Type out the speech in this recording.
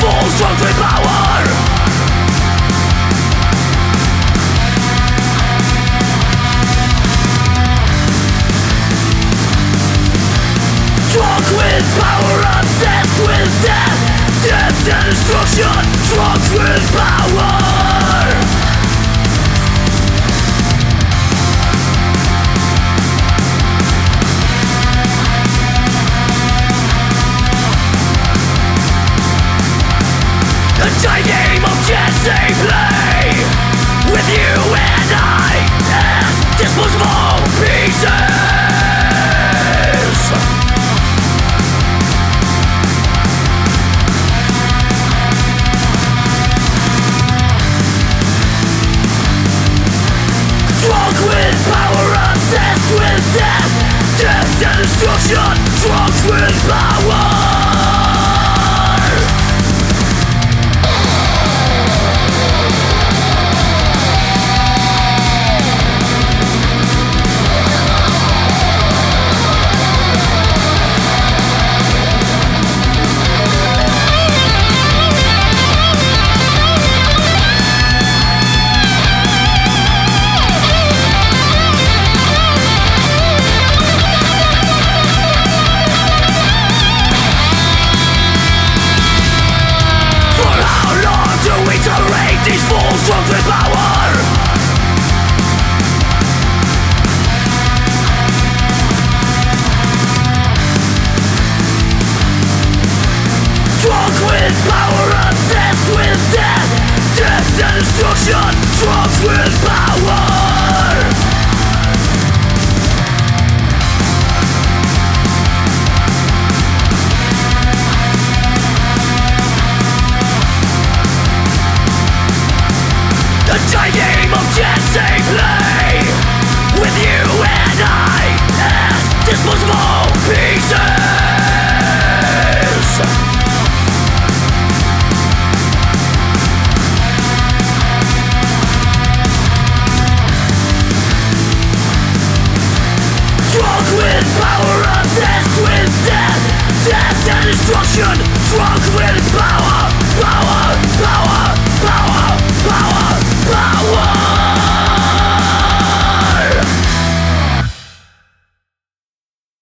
full strength and power. Drunk with power, obsessed with death, death and destruction. Drunk with power. A giant game of chess they play with you and I as disposable pieces. Drunk with power, obsessed with death, death and destruction. Drunk with power. These fools drunk with power. Drunk with power, obsessed with death, death and destruction. Drunk with power. A giant game of chess they play with you and I as disposable pieces.